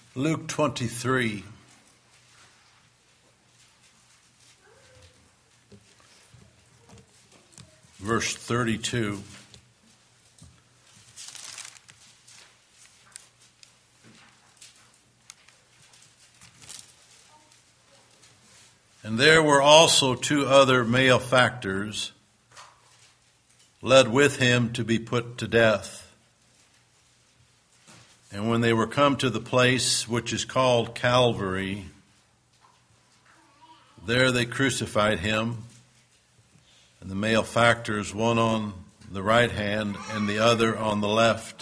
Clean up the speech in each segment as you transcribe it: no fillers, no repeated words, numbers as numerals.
Luke 23. Verse 32. And there were also two other malefactors led with him to be put to death. And when they were come to the place which is called Calvary, there they crucified him, and the malefactors, one on the right hand and the other on the left.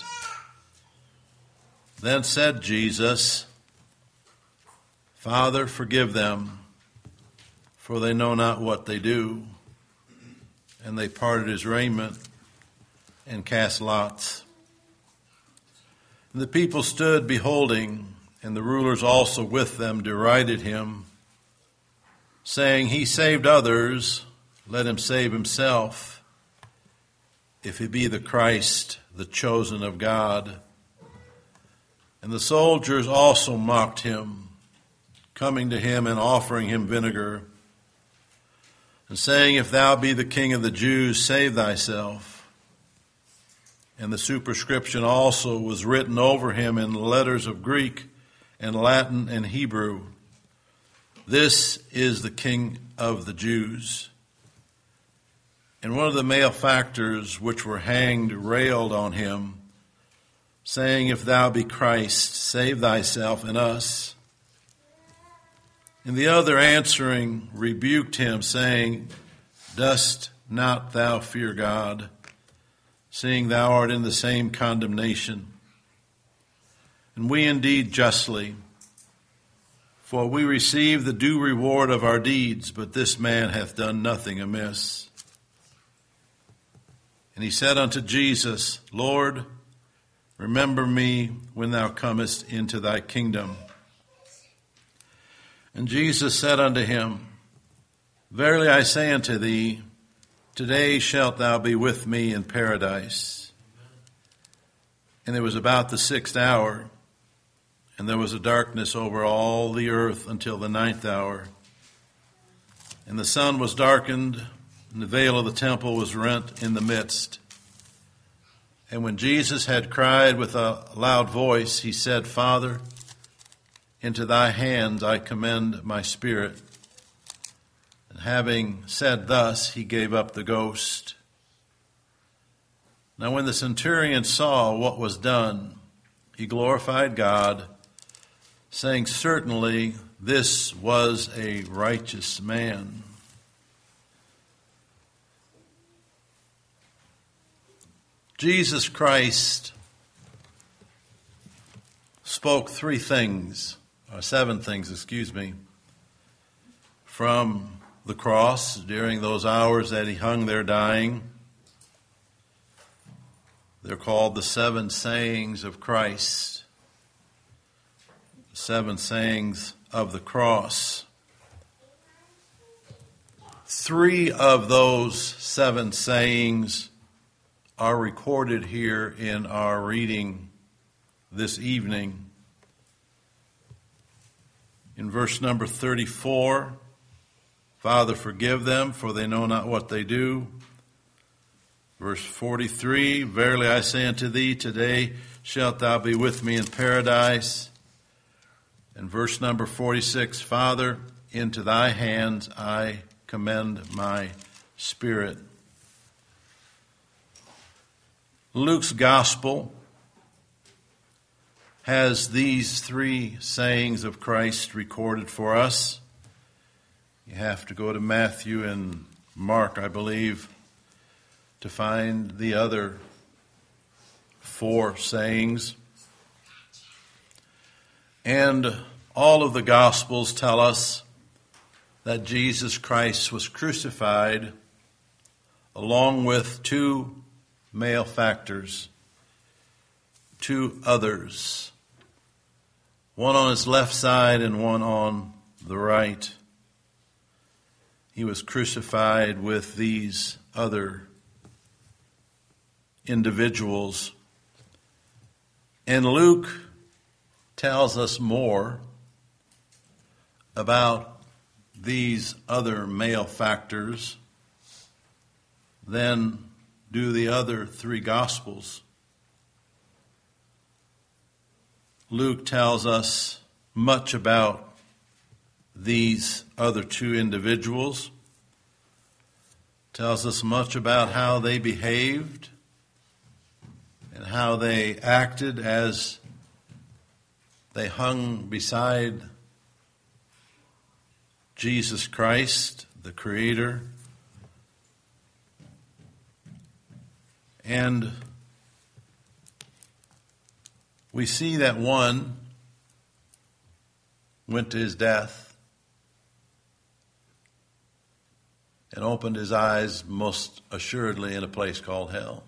Then said Jesus, Father, forgive them, for they know not what they do. And they parted his raiment and cast lots. And the people stood beholding, and the rulers also with them derided him, saying, He saved others, let him save himself, if he be the Christ, the chosen of God. And the soldiers also mocked him, coming to him and offering him vinegar, and saying, If thou be the King of the Jews, save thyself. And the superscription also was written over him in letters of Greek and Latin and Hebrew, This is the King of the Jews. And one of the malefactors which were hanged railed on him, saying, If thou be Christ, save thyself and us. And the other answering rebuked him, saying, Dost not thou fear God, seeing thou art in the same condemnation? And we indeed justly, for we receive the due reward of our deeds, but this man hath done nothing amiss. And he said unto Jesus, Lord, remember me when thou comest into thy kingdom. And Jesus said unto him, Verily I say unto thee, today shalt thou be with me in paradise. And it was about the 6th hour, and there was a darkness over all the earth until the 9th hour. And the sun was darkened, and the veil of the temple was rent in the midst. And when Jesus had cried with a loud voice, he said, Father, into thy hands I commend my spirit. And having said thus, he gave up the ghost. Now when the centurion saw what was done, he glorified God, saying, Certainly this was a righteous man. Jesus Christ spoke 7 things, from the cross during those hours that he hung there dying. They're called the 7 sayings of Christ, the 7 sayings of the cross. 3 of those 7 sayings are recorded here in our reading this evening. In verse number 34, Father, forgive them, for they know not what they do. Verse 43, Verily I say unto thee, today shalt thou be with me in paradise. And verse number 46, Father, into thy hands I commend my spirit. Luke's gospel has these 3 sayings of Christ recorded for us. You have to go to Matthew and Mark, I believe, to find the other 4 sayings. And all of the Gospels tell us that Jesus Christ was crucified along with 2 malefactors, 2 others, one on his left side and one on the right. He was crucified with these other individuals. And Luke tells us more about these other malefactors than do the other three Gospels. Luke tells us much about these other two individuals, tells us much about how they behaved and how they acted as they hung beside Jesus Christ, the Creator. And we see that one went to his death and opened his eyes most assuredly in a place called hell.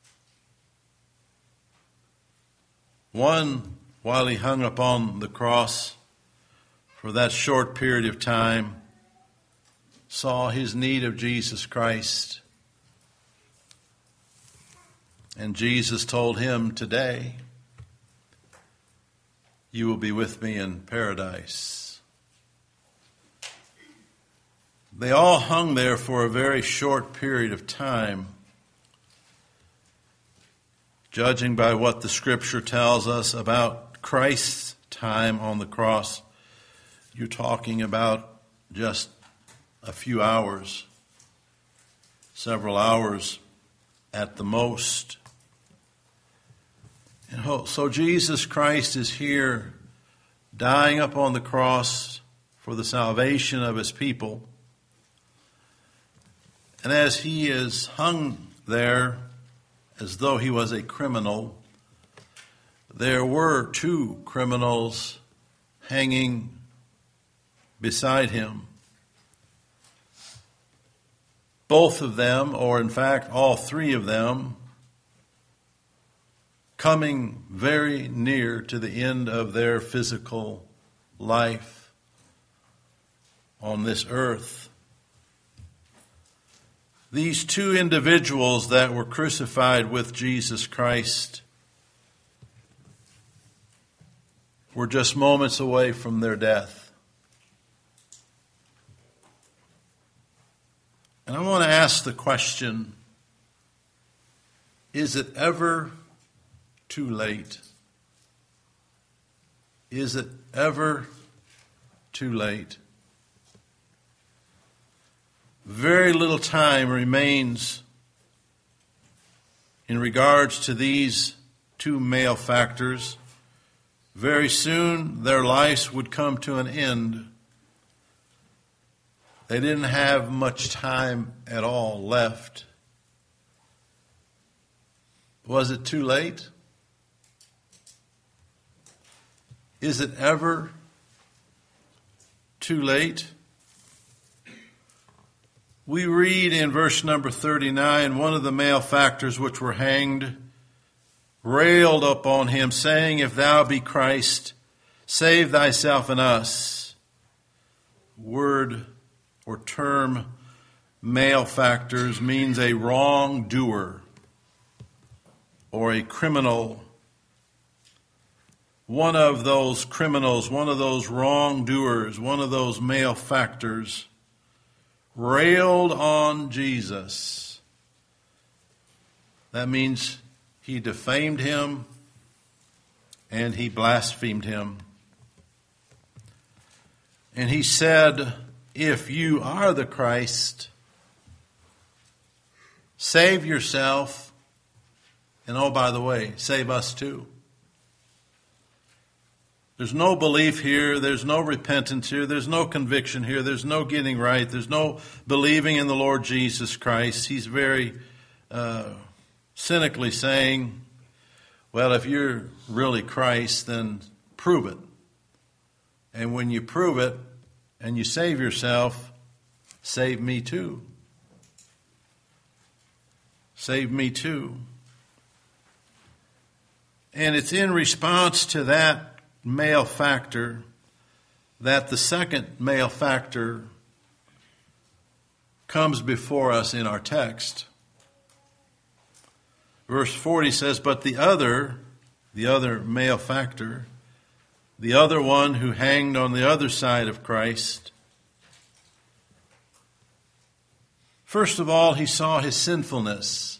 One, while he hung upon the cross for that short period of time, saw his need of Jesus Christ. And Jesus told him, today, you will be with me in paradise. They all hung there for a very short period of time. Judging by what the Scripture tells us about Christ's time on the cross, you're talking about just a few hours, several hours at the most. And so Jesus Christ is here dying upon the cross for the salvation of his people. And as he is hung there as though he was a criminal, there were two criminals hanging beside him. Both of them, or in fact all three of them, coming very near to the end of their physical life on this earth. These two individuals that were crucified with Jesus Christ were just moments away from their death. And I want to ask the question, is it ever too late? Is it ever too late? Very little time remains in regards to these two malefactors. Very soon their lives would come to an end. They didn't have much time at all left. Was it too late? Is it ever too late? We read in verse number 39, one of the malefactors which were hanged railed upon him, saying, if thou be Christ, save thyself and us. Word or term malefactors means a wrongdoer or a criminal. One of those criminals, one of those wrongdoers, one of those malefactors railed on Jesus. That means he defamed him and he blasphemed him. And he said, if you are the Christ, save yourself, and oh, by the way, save us too. There's no belief here. There's no repentance here. There's no conviction here. There's no getting right. There's no believing in the Lord Jesus Christ. He's very cynically saying, well, if you're really Christ, then prove it. And when you prove it and you save yourself, save me too. Save me too. And it's in response to that malefactor that the second malefactor comes before us in our text. Verse 40 says, but the other malefactor, the other one who hanged on the other side of Christ. First of all, he saw his sinfulness.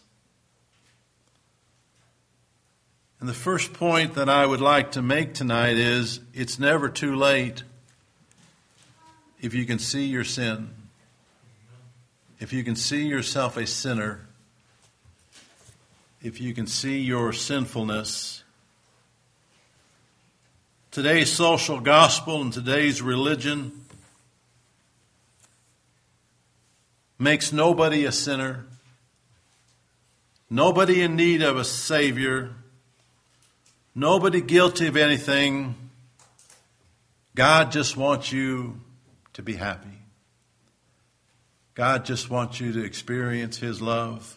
And the first point that I would like to make tonight is it's never too late if you can see your sin. If you can see yourself a sinner. If you can see your sinfulness. Today's social gospel and today's religion makes nobody a sinner, nobody in need of a Savior, nobody guilty of anything. God just wants you to be happy. God just wants you to experience His love.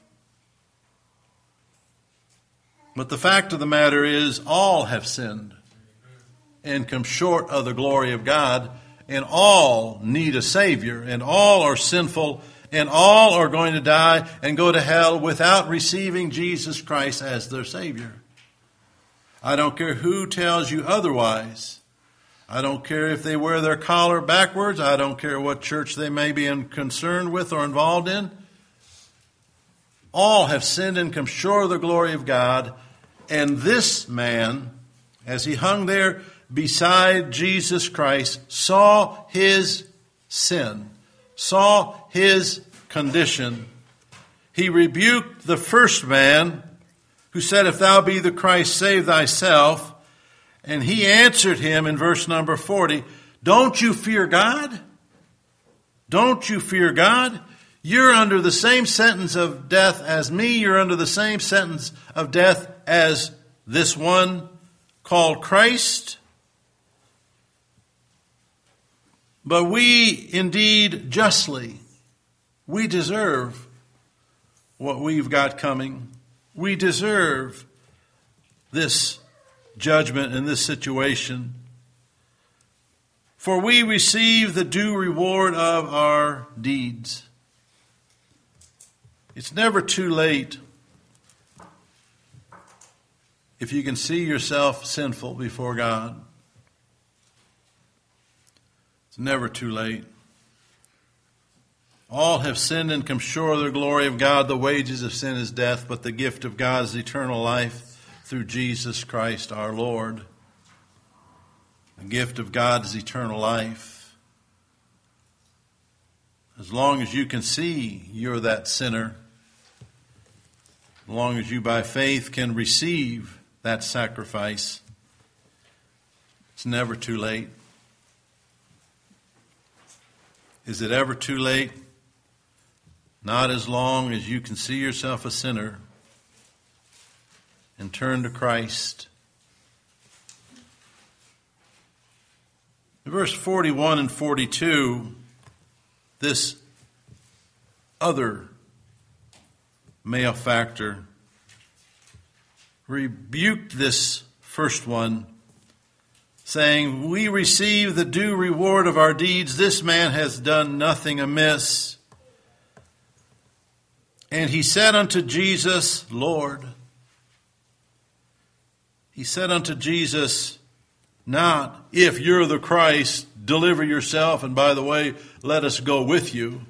But the fact of the matter is, all have sinned and come short of the glory of God, and all need a Savior, and all are sinful, and all are going to die and go to hell without receiving Jesus Christ as their Savior. I don't care who tells you otherwise. I don't care if they wear their collar backwards. I don't care what church they may be concerned with or involved in. All have sinned and come short of the glory of God. And this man, as he hung there beside Jesus Christ, saw his sin, saw his condition. He rebuked the first man who said, "If thou be the Christ, save thyself." And he answered him in verse number 40, "Don't you fear God? Don't you fear God? You're under the same sentence of death as me. You're under the same sentence of death as this one called Christ. But we indeed justly, we deserve what we've got coming. We deserve this judgment in this situation. For we receive the due reward of our deeds." It's never too late if you can see yourself sinful before God. It's never too late. All have sinned and come short of the glory of God. The wages of sin is death, but the gift of God is eternal life through Jesus Christ our Lord. The gift of God is eternal life. As long as you can see you're that sinner, as long as you by faith can receive that sacrifice, it's never too late. Is it ever too late? Not as long as you can see yourself a sinner and turn to Christ. In verse 41 and 42, this other malefactor rebuked this first one, saying, "We receive the due reward of our deeds. This man has done nothing amiss." And he said unto Jesus, "Lord." He said unto Jesus, not, "If you're the Christ, deliver yourself, and by the way, let us go with you."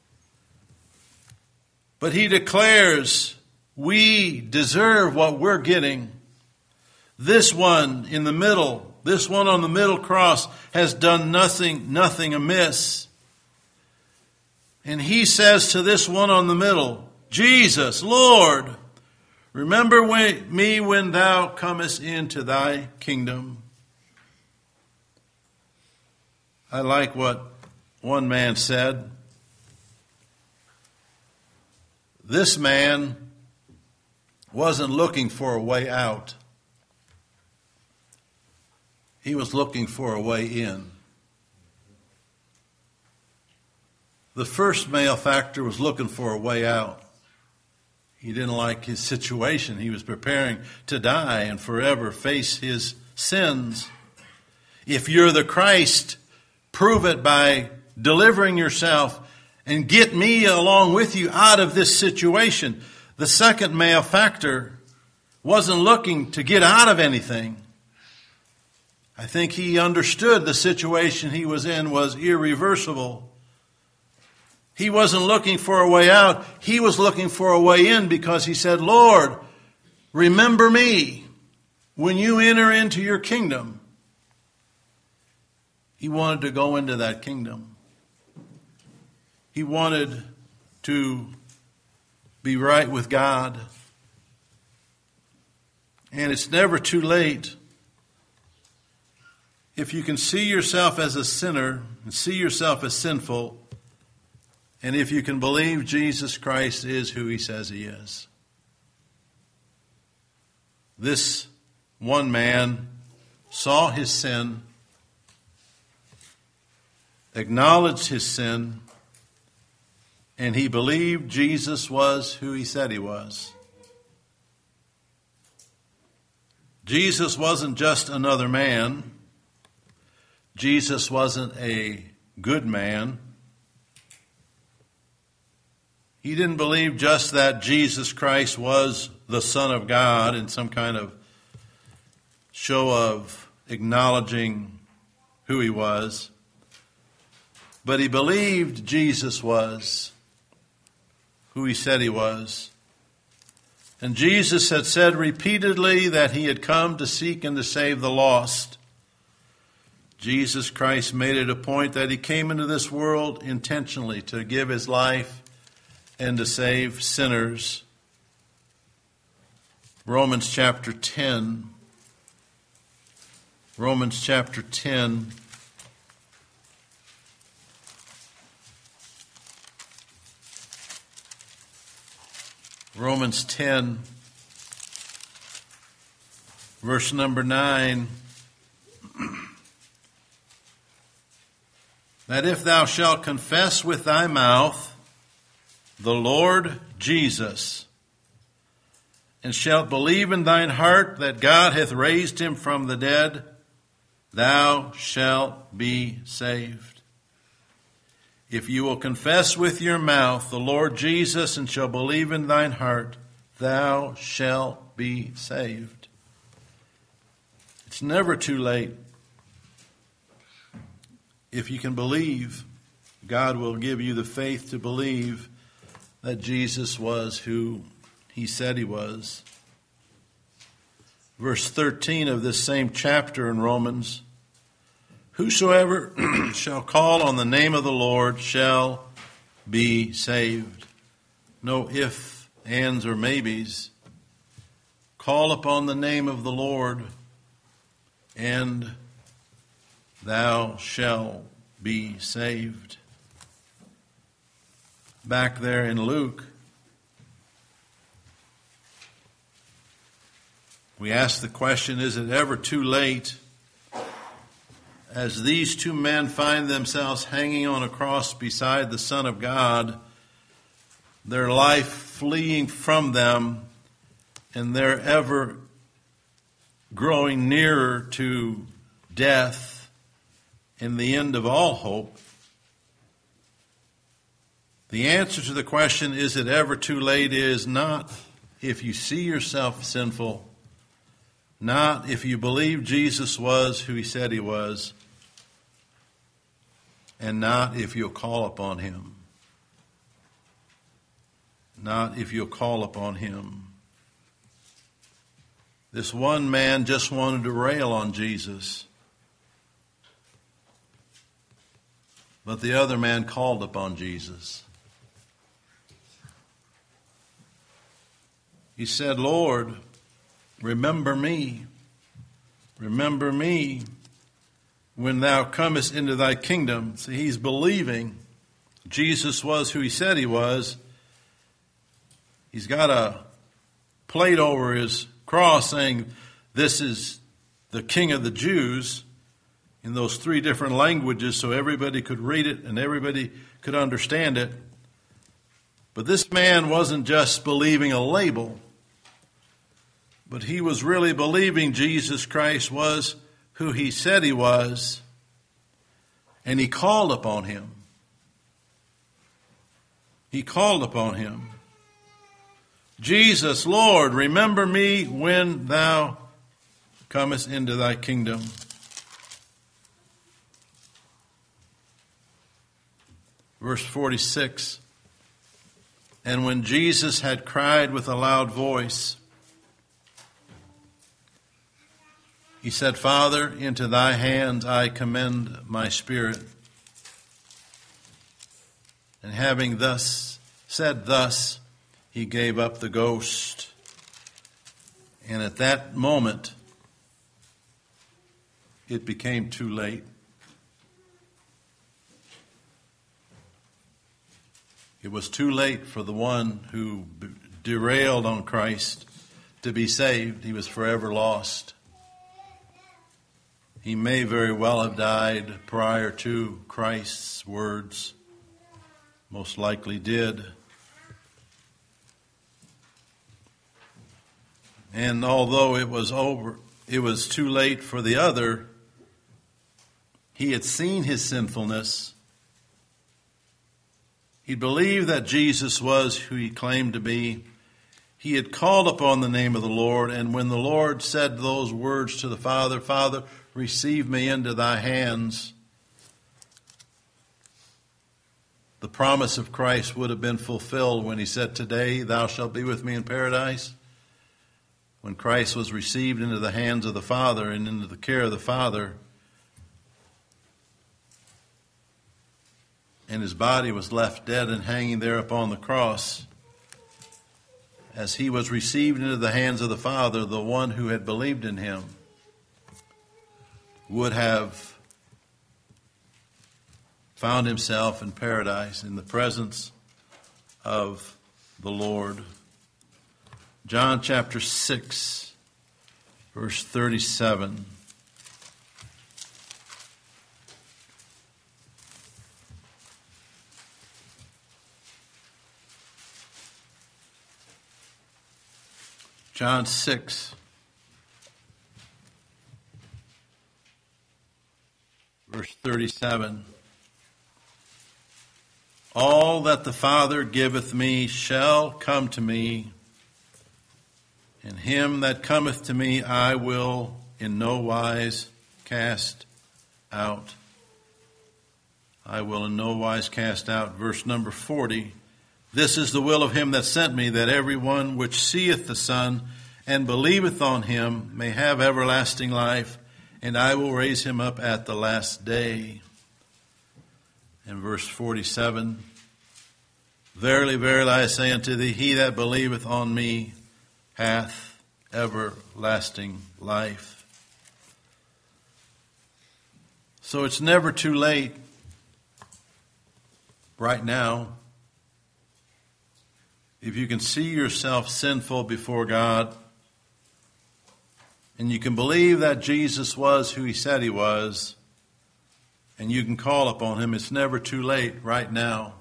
But he declares, we deserve what we're getting. This one in the middle, this one on the middle cross has done nothing amiss. And he says to this one on the middle, "Jesus, Lord, remember me when thou comest into thy kingdom." I like what one man said. This man wasn't looking for a way out. He was looking for a way in. The first malefactor was looking for a way out. He didn't like his situation. He was preparing to die and forever face his sins. If you're the Christ, prove it by delivering yourself and get me along with you out of this situation. The second malefactor wasn't looking to get out of anything. I think he understood the situation he was in was irreversible. He wasn't looking for a way out. He was looking for a way in because he said, Lord, remember me when you enter into your kingdom. He wanted to go into that kingdom. He wanted to be right with God. And it's never too late. If you can see yourself as a sinner and see yourself as sinful, and if you can believe Jesus Christ is who he says he is. This one man saw his sin, acknowledged his sin, and he believed Jesus was who he said he was. Jesus wasn't just another man. Jesus wasn't a good man. He didn't believe just that Jesus Christ was the Son of God in some kind of show of acknowledging who he was. But he believed Jesus was who he said he was. And Jesus had said repeatedly that he had come to seek and to save the lost. Jesus Christ made it a point that he came into this world intentionally to give his life and to save sinners. Romans chapter 10. Romans chapter 10. Romans 10, verse number 9. That if thou shalt confess with thy mouth the Lord Jesus, and shalt believe in thine heart that God hath raised him from the dead, thou shalt be saved. If you will confess with your mouth the Lord Jesus and shall believe in thine heart, thou shalt be saved. It's never too late. If you can believe, God will give you the faith to believe that Jesus was who he said he was. Verse 13 of this same chapter in Romans, whosoever shall call on the name of the Lord shall be saved. No ifs, ands, or maybes. Call upon the name of the Lord, and thou shalt be saved. Back there in Luke, we ask the question, is it ever too late? As these two men find themselves hanging on a cross beside the Son of God, their life fleeing from them, and they're ever growing nearer to death and the end of all hope. The answer to the question, is it ever too late, is not if you see yourself sinful, not if you believe Jesus was who he said he was, and not if you'll call upon him. Not if you'll call upon him. This one man just wanted to rail on Jesus, but the other man called upon Jesus. He said, Lord, remember me. Remember me when thou comest into thy kingdom. See, he's believing Jesus was who he said he was. He's got a plate over his cross saying, this is the King of the Jews, in those three different languages so everybody could read it and everybody could understand it. But this man wasn't just believing a label, but he was really believing Jesus Christ was who he said he was, and he called upon him. He called upon him. Jesus, Lord, remember me when thou comest into thy kingdom. Verse 46, and when Jesus had cried with a loud voice, he said, Father, into thy hands I commend my spirit. And having said thus, he gave up the ghost. And at that moment, it became too late. It was too late for the one who derailed on Christ to be saved. He was forever lost. He may very well have died prior to Christ's words. Most likely did. And although it was too late for the other, he had seen his sinfulness. He believed that Jesus was who he claimed to be. He had called upon the name of the Lord, and when the Lord said those words to the Father, Father, receive me into thy hands, the promise of Christ would have been fulfilled when he said, today thou shalt be with me in paradise. When Christ was received into the hands of the Father and into the care of the Father, and his body was left dead and hanging there upon the cross, as he was received into the hands of the Father, the one who had believed in him would have found himself in paradise in the presence of the Lord. John chapter 6, verse 37. John 6, verse 37. All that the Father giveth me shall come to me, and him that cometh to me I will in no wise cast out. I will in no wise cast out. Verse number 40. This is the will of him that sent me, that every one which seeth the Son and believeth on him may have everlasting life, and I will raise him up at the last day. And verse 47, verily, verily, I say unto thee, he that believeth on me hath everlasting life. So it's never too late right now. If you can see yourself sinful before God, and you can believe that Jesus was who he said he was, and you can call upon him, it's never too late right now.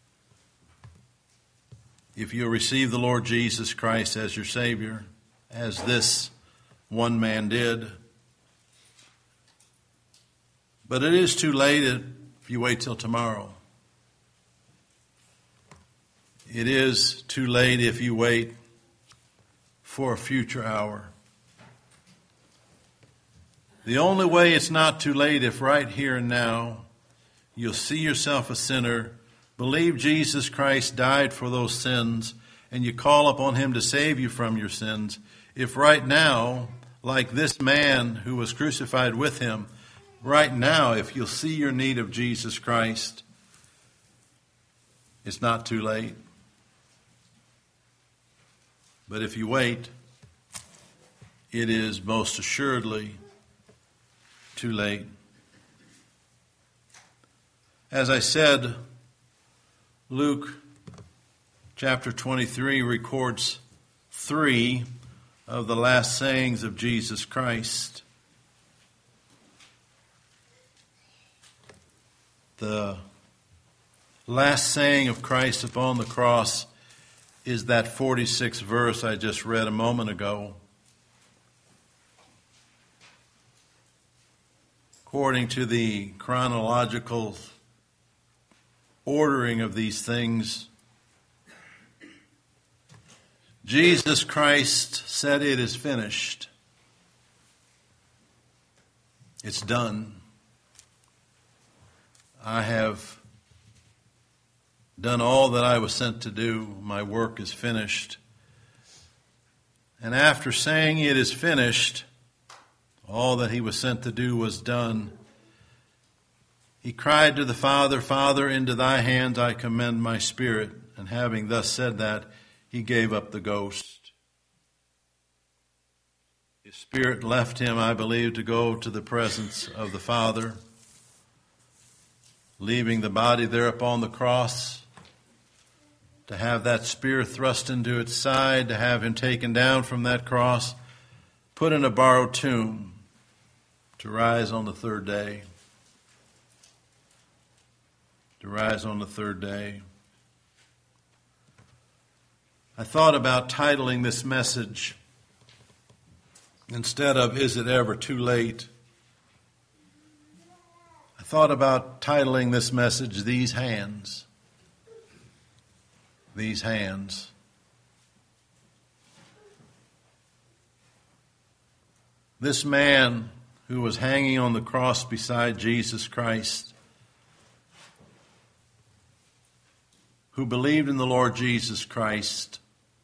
If you receive the Lord Jesus Christ as your Savior, as this one man did. But it is too late if you wait till tomorrow. It is too late if you wait for a future hour. The only way it's not too late if right here and now you'll see yourself a sinner, believe Jesus Christ died for those sins, and you call upon him to save you from your sins. If right now, like this man who was crucified with him, right now, if you'll see your need of Jesus Christ, it's not too late. But if you wait, it is most assuredly too late. As I said, Luke chapter 23 records 3 of the last sayings of Jesus Christ. The last saying of Christ upon the cross is that 46th verse I just read a moment ago. According to the chronological ordering of these things, Jesus Christ said, "It is finished." It's done. I have done all that I was sent to do. My work is finished. And after saying it is finished, all that he was sent to do was done. He cried to the Father, Father, into thy hands I commend my spirit. And having thus said that, he gave up the ghost. His spirit left him, I believe, to go to the presence of the Father, leaving the body there upon the cross, to have that spear thrust into its side, to have him taken down from that cross, put in a borrowed tomb, to rise on the third day. To rise on the third day. I thought about titling this message, instead of Is It Ever Too Late? I thought about titling this message, These Hands. These hands. This man who was hanging on the cross beside Jesus Christ, who believed in the Lord Jesus Christ,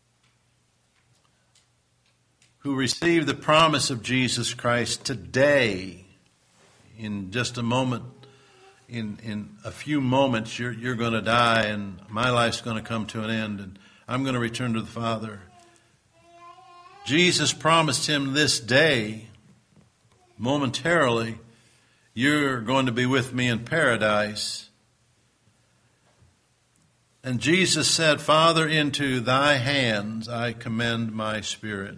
who received the promise of Jesus Christ today, in just a moment, in a few moments, you're going to die and my life's going to come to an end and I'm going to return to the Father. Jesus promised him this day, momentarily, you're going to be with me in paradise. And Jesus said, Father, into thy hands I commend my spirit.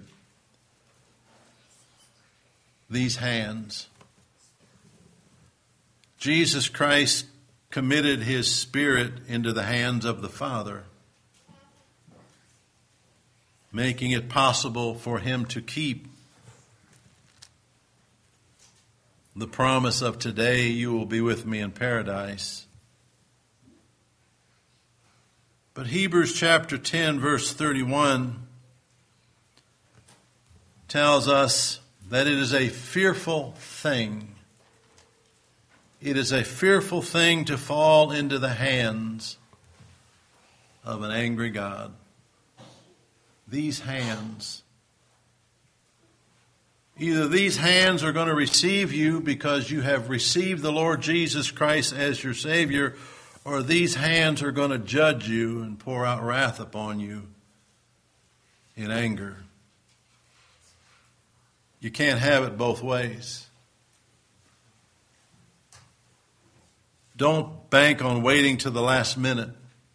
These hands. Jesus Christ committed his spirit into the hands of the Father, making it possible for him to keep the promise of today, you will be with me in paradise. But Hebrews chapter 10, verse 31 tells us that it is a fearful thing. It is a fearful thing to fall into the hands of an angry God. These hands. Either these hands are going to receive you because you have received the Lord Jesus Christ as your Savior, or these hands are going to judge you and pour out wrath upon you in anger. You can't have it both ways. Don't bank on waiting to the last minute.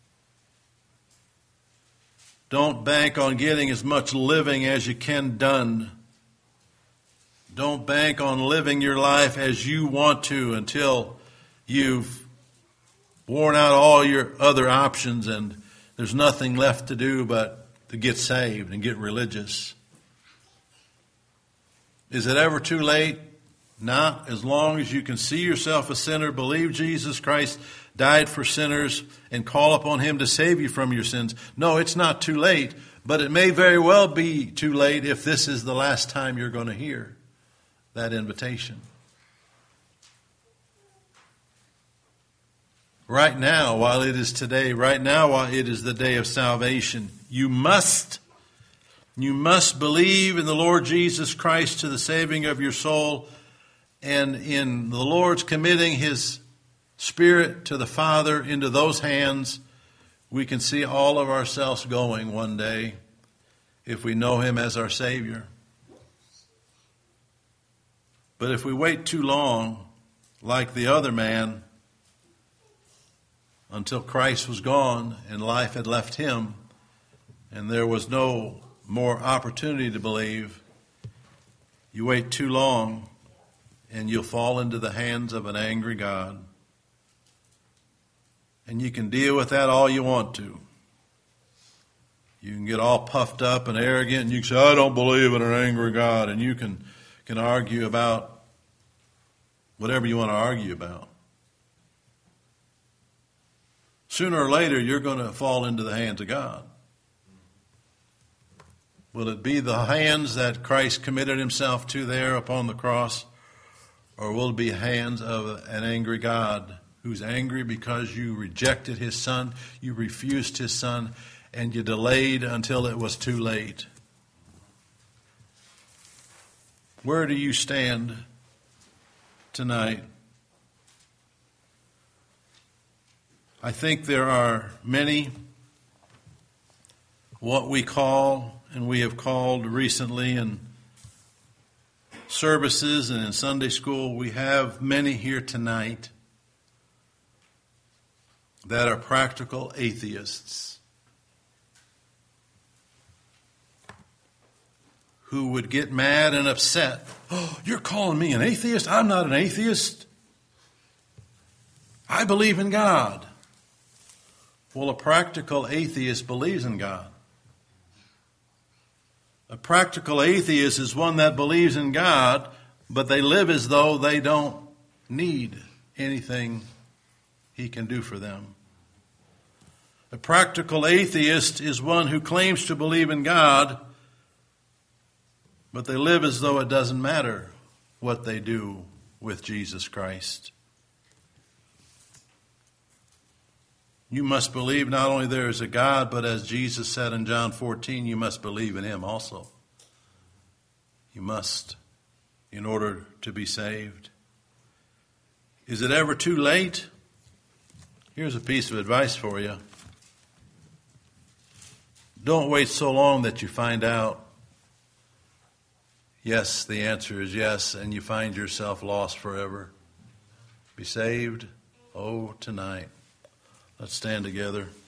Don't bank on getting as much living as you can done. Don't bank on living your life as you want to until you've worn out all your other options and there's nothing left to do but to get saved and get religious. Is it ever too late? Not as long as you can see yourself a sinner, believe Jesus Christ died for sinners, and call upon him to save you from your sins. No, it's not too late, but it may very well be too late if this is the last time you're going to hear that invitation. Right now, while it is today, right now while it is the day of salvation, you must believe in the Lord Jesus Christ to the saving of your soul. And in the Lord's committing his Spirit to the Father into those hands, we can see all of ourselves going one day if we know him as our Savior. But if we wait too long, like the other man, until Christ was gone and life had left him and there was no more opportunity to believe, you wait too long, and you'll fall into the hands of an angry God. And you can deal with that all you want to. You can get all puffed up and arrogant, and you can say, I don't believe in an angry God. And you can argue about whatever you want to argue about. Sooner or later, you're going to fall into the hands of God. Will it be the hands that Christ committed himself to there upon the cross? Or will it be hands of an angry God who's angry because you rejected his son, you refused his son, and you delayed until it was too late. Where do you stand tonight? I think there are many, what we call, and we have called recently in services and in Sunday school, we have many here tonight that are practical atheists who would get mad and upset. Oh, you're calling me an atheist? I'm not an atheist. I believe in God. Well, a practical atheist believes in God. A practical atheist is one that believes in God, but they live as though they don't need anything he can do for them. A practical atheist is one who claims to believe in God, but they live as though it doesn't matter what they do with Jesus Christ. You must believe not only there is a God, but as Jesus said in John 14, you must believe in him also. You must, in order to be saved. Is it ever too late? Here's a piece of advice for you. Don't wait so long that you find out. Yes, the answer is yes, and you find yourself lost forever. Be saved, oh, tonight. Let's stand together.